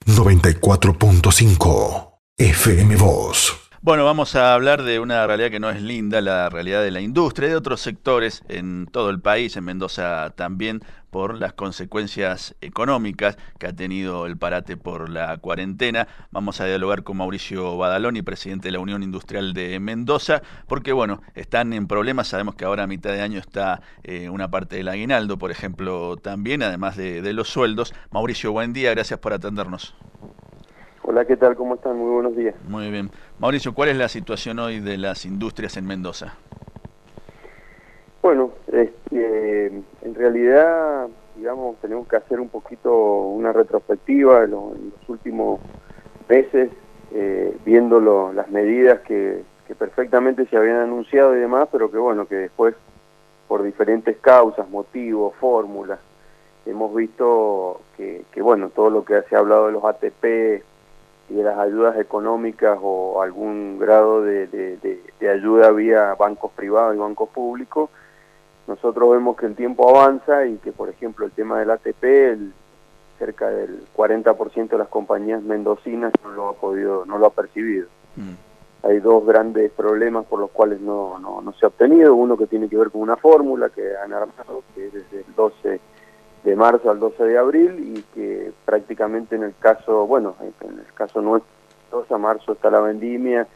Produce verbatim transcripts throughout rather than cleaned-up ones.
noventa y cuatro punto cinco F M Voz. Bueno, vamos a hablar de una realidad que no es linda, la realidad de la industria y de otros sectores en todo el país, en Mendoza también, por las consecuencias económicas que ha tenido el parate por la cuarentena. Vamos a dialogar con Mauricio Badaloni, presidente de la Unión Industrial de Mendoza, porque bueno, están en problemas. Sabemos que ahora a mitad de año está eh, una parte del aguinaldo, por ejemplo, también, además de, de los sueldos. Mauricio, buen día, gracias por atendernos. Hola, ¿qué tal? ¿Cómo están? Muy buenos días. Muy bien. Mauricio, ¿cuál es la situación hoy de las industrias en Mendoza? Bueno, este, en realidad, digamos, tenemos que hacer un poquito una retrospectiva en, lo, en los últimos meses, eh, viendo lo, las medidas que, que perfectamente se habían anunciado y demás, pero que bueno, que después, por diferentes causas, motivos, fórmulas, hemos visto que, que bueno, todo lo que se ha hablado de los A T P y de las ayudas económicas o algún grado de, de, de, de ayuda vía bancos privados y bancos públicos, nosotros vemos que el tiempo avanza y que, por ejemplo, el tema del A T P, el, cerca del cuarenta por ciento de las compañías mendocinas no lo ha podido, no lo ha percibido. Mm. Hay dos grandes problemas por los cuales no, no, no se ha obtenido. Uno que tiene que ver con una fórmula que han armado, que es desde el doce de marzo al doce de abril, y que prácticamente en el caso, bueno, en el caso nuestro, a marzo está la vendimia,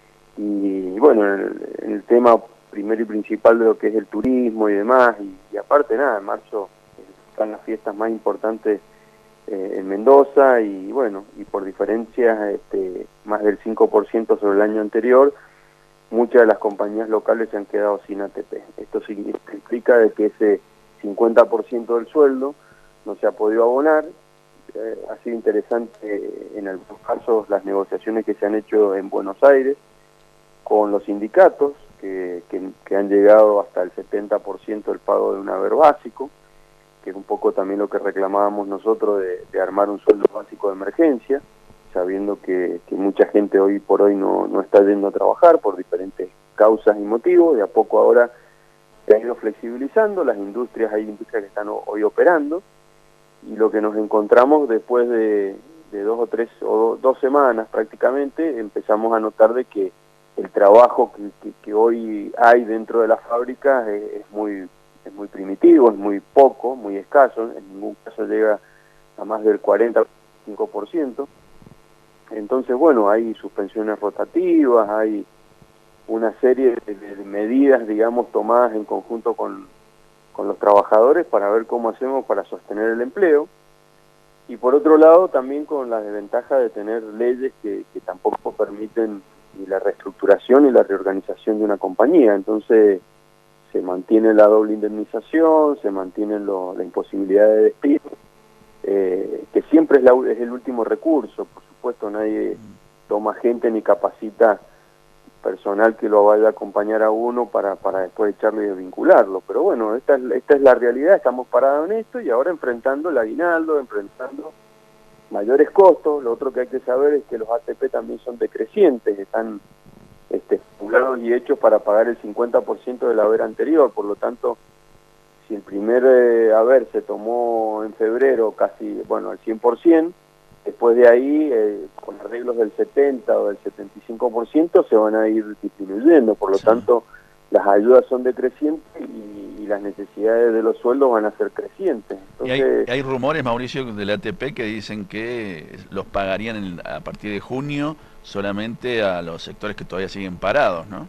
y bueno, en el, en el tema primero y principal de lo que es el turismo y demás, y, y aparte nada, en marzo están las fiestas más importantes eh, en Mendoza, y bueno, y por diferencia este, más del cinco por ciento sobre el año anterior, muchas de las compañías locales se han quedado sin A T P. Esto significa de que ese cincuenta por ciento del sueldo no se ha podido abonar. Eh, ha sido interesante en algunos casos las negociaciones que se han hecho en Buenos Aires con los sindicatos, que, que, que han llegado hasta el setenta por ciento del pago de un haber básico, que es un poco también lo que reclamábamos nosotros de, de armar un sueldo básico de emergencia, sabiendo que, que mucha gente hoy por hoy no, no está yendo a trabajar por diferentes causas y motivos. De a poco ahora se ha ido flexibilizando, las industrias, hay industrias que están hoy operando, y lo que nos encontramos después de, de dos o tres o dos semanas prácticamente, empezamos a notar de que el trabajo que, que, que hoy hay dentro de las fábricas es, es muy es muy primitivo, es muy poco, muy escaso, en ningún caso llega a más del cuarenta o cinco por ciento. Entonces, bueno, hay suspensiones rotativas, hay una serie de, de medidas, digamos, tomadas en conjunto con, con los trabajadores para ver cómo hacemos para sostener el empleo, y por otro lado también con la desventaja de tener leyes que, que tampoco permiten ni la reestructuración y la reorganización de una compañía. Entonces se mantiene la doble indemnización, se mantiene lo, la imposibilidad de despido, eh, que siempre es, la, es el último recurso. Por supuesto, nadie toma gente ni capacita personal que lo vaya a acompañar a uno para, para después echarlo y desvincularlo. Pero bueno, esta es, esta es la realidad, estamos parados en esto y ahora enfrentando el aguinaldo, enfrentando mayores costos. Lo otro que hay que saber es que los A T P también son decrecientes, están este, formulados y hechos para pagar el cincuenta por ciento del haber anterior. Por lo tanto, si el primer eh, haber se tomó en febrero casi, bueno, al cien por ciento, después de ahí, eh, con arreglos del setenta o del setenta y cinco por ciento, se van a ir disminuyendo. Por lo sí. tanto, las ayudas son decrecientes y, y las necesidades de los sueldos van a ser crecientes. Entonces, y hay, hay rumores, Mauricio, del A T P que dicen que los pagarían en, a partir de junio solamente a los sectores que todavía siguen parados, ¿no?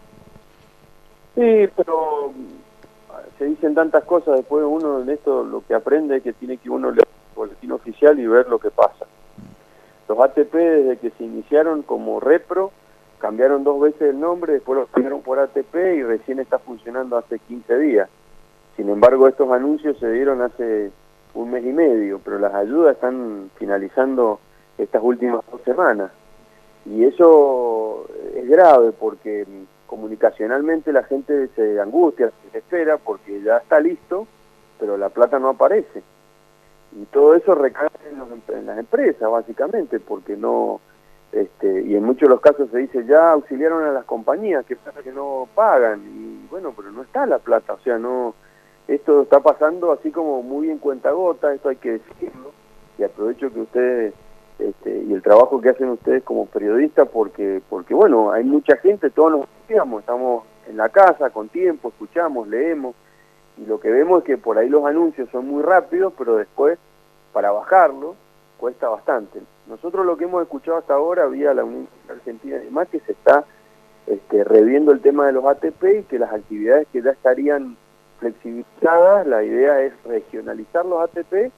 Sí, pero se dicen tantas cosas. Después uno en esto lo que aprende es que tiene que uno leer el boletín oficial y ver lo que pasa. Los A T P, desde que se iniciaron como Repro, cambiaron dos veces el nombre, después los cambiaron por A T P y recién está funcionando hace quince días. Sin embargo, estos anuncios se dieron hace un mes y medio, pero las ayudas están finalizando estas últimas dos semanas. Y eso es grave porque comunicacionalmente la gente se angustia, se desespera porque ya está listo, pero la plata no aparece. Y todo eso recae en, los, en las empresas, básicamente, porque no, este, y en muchos de los casos se dice, ya auxiliaron a las compañías, que pasa que no pagan, y bueno, pero no está la plata, o sea, no, esto está pasando así como muy en cuentagotas, esto hay que decirlo, y aprovecho que ustedes este, y el trabajo que hacen ustedes como periodistas, porque, porque bueno, hay mucha gente, todos nos escuchamos, estamos en la casa con tiempo, escuchamos, leemos, y lo que vemos es que por ahí los anuncios son muy rápidos, pero después, para bajarlo, cuesta bastante. Nosotros lo que hemos escuchado hasta ahora, vía la Unión Argentina y demás, que se está este, reviendo el tema de los A T P y que las actividades que ya estarían flexibilizadas, la idea es regionalizar los A T P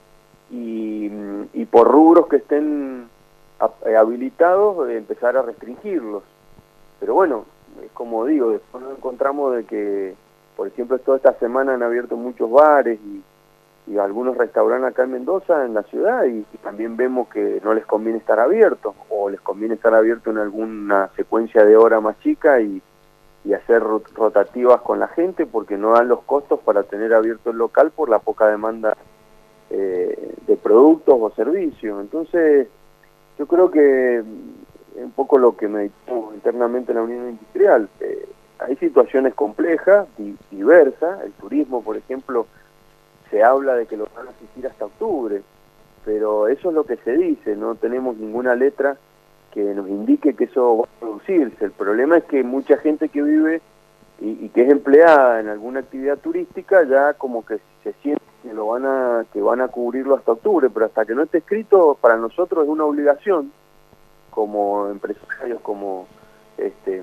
y, y por rubros que estén habilitados empezar a restringirlos. Pero bueno, es como digo, después nos encontramos de que, por ejemplo, toda esta semana han abierto muchos bares y, y algunos restaurantes acá en Mendoza, en la ciudad, y, y también vemos que no les conviene estar abiertos, o les conviene estar abiertos en alguna secuencia de hora más chica y, y hacer rotativas con la gente, porque no dan los costos para tener abierto el local por la poca demanda eh, de productos o servicios. Entonces, yo creo que es un poco lo que meditamos internamente en la Unión Industrial. Eh, hay situaciones complejas, di diversas. El turismo, por ejemplo, se habla de que lo van a asistir hasta octubre, pero eso es lo que se dice, no tenemos ninguna letra que nos indique que eso va a producirse. El problema es que mucha gente que vive y, y que es empleada en alguna actividad turística ya como que se siente que lo van a que van a cubrirlo hasta octubre, pero hasta que no esté escrito, para nosotros es una obligación como empresarios, como este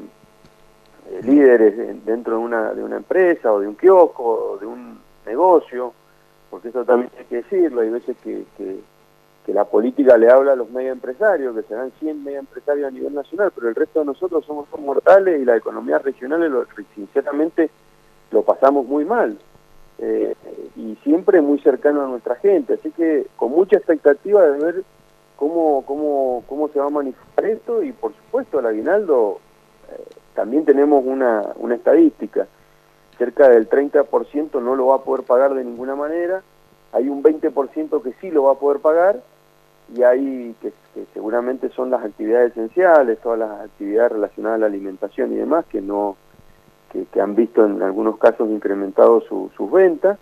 eh, líderes dentro de una de una empresa o de un kiosco o de un negocio, porque eso también hay que decirlo. Hay veces que, que, que la política le habla a los mega empresarios, que serán cien mega empresarios a nivel nacional, pero el resto de nosotros somos mortales y las economías regionales lo, sinceramente lo pasamos muy mal. Eh, y siempre muy cercano a nuestra gente, así que con mucha expectativa de ver cómo cómo cómo se va a manifestar esto. Y por supuesto el aguinaldo, eh, también tenemos una, una estadística, cerca del treinta por ciento no lo va a poder pagar de ninguna manera, hay un veinte por ciento que sí lo va a poder pagar, y hay que, que seguramente son las actividades esenciales, todas las actividades relacionadas a la alimentación y demás, que no Que, que han visto en algunos casos incrementado su, sus ventas,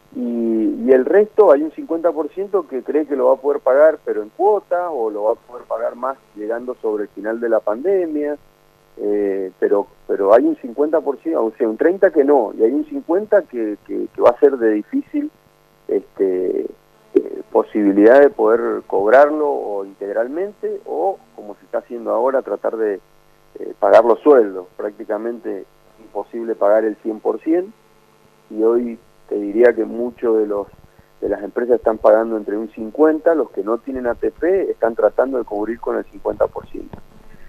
y, y el resto hay un cincuenta por ciento que cree que lo va a poder pagar pero en cuotas, o lo va a poder pagar más llegando sobre el final de la pandemia, eh, pero pero hay un cincuenta por ciento, o sea, un treinta por ciento que no, y hay un cincuenta por ciento que, que, que va a ser de difícil este, eh, posibilidad de poder cobrarlo o integralmente, o como se está haciendo ahora, tratar de eh, pagar los sueldos. Prácticamente imposible pagar el cien por ciento, y hoy te diría que muchos de los de las empresas están pagando entre un cincuenta por ciento, los que no tienen A T P están tratando de cubrir con el cincuenta por ciento.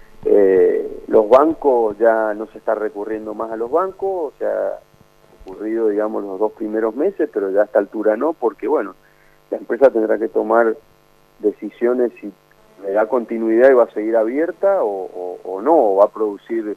Eh, los bancos, ya no se está recurriendo más a los bancos, o sea, ocurrido, digamos, los dos primeros meses, pero ya a esta altura no, porque bueno, la empresa tendrá que tomar decisiones si le da continuidad y va a seguir abierta, o, o, o no, o va a producir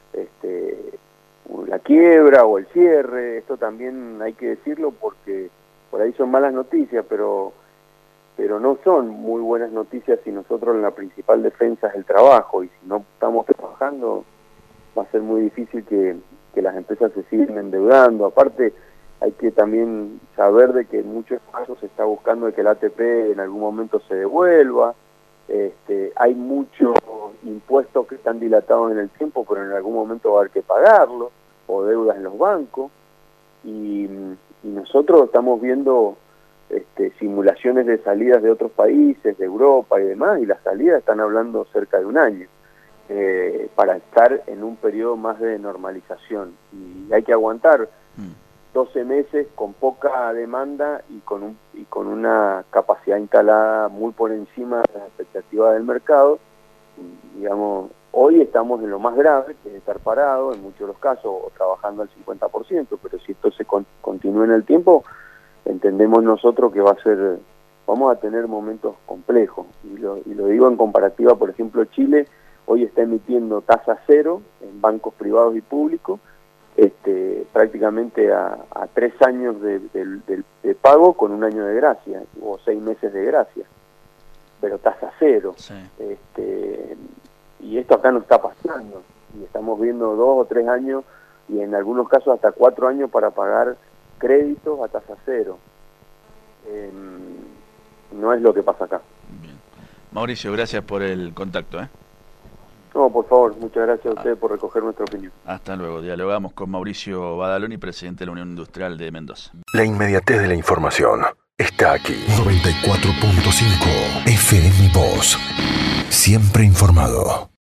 este la quiebra o el cierre. Esto también hay que decirlo, porque por ahí son malas noticias, pero pero no son muy buenas noticias si nosotros en la principal defensa es el trabajo, y si no estamos trabajando va a ser muy difícil que, que las empresas se sigan endeudando. Aparte, hay que también saber de que en muchos casos se está buscando de que el A T P en algún momento se devuelva. Este, hay muchos impuestos que están dilatados en el tiempo, pero en algún momento va a haber que pagarlo, o deudas en los bancos, y, y nosotros estamos viendo este, simulaciones de salidas de otros países, de Europa y demás, y las salidas están hablando cerca de un año, eh, para estar en un periodo más de normalización, y hay que aguantar doce meses con poca demanda y con un, y con una capacidad instalada muy por encima de las expectativas del mercado. Y, digamos, hoy estamos en lo más grave, que es estar parado en muchos de los casos, o trabajando al cincuenta por ciento, pero si esto se con, continúa en el tiempo, entendemos nosotros que va a ser, vamos a tener momentos complejos, y lo, y lo digo en comparativa. Por ejemplo, Chile hoy está emitiendo tasa cero en bancos privados y públicos, Este, prácticamente a, a tres años de, de, de, de pago, con un año de gracia, o seis meses de gracia, pero tasa cero. Sí. Este, y esto acá no está pasando, y estamos viendo dos o tres años, y en algunos casos hasta cuatro años para pagar créditos a tasa cero. Eh, no es lo que pasa acá. Bien. Mauricio, gracias por el contacto. ¿eh? No, por favor, muchas gracias a ustedes por recoger nuestra opinión. Hasta luego. Dialogamos con Mauricio Badaloni, presidente de la Unión Industrial de Mendoza. La inmediatez de la información está aquí. noventa y cuatro punto cinco F M Voz. Siempre informado.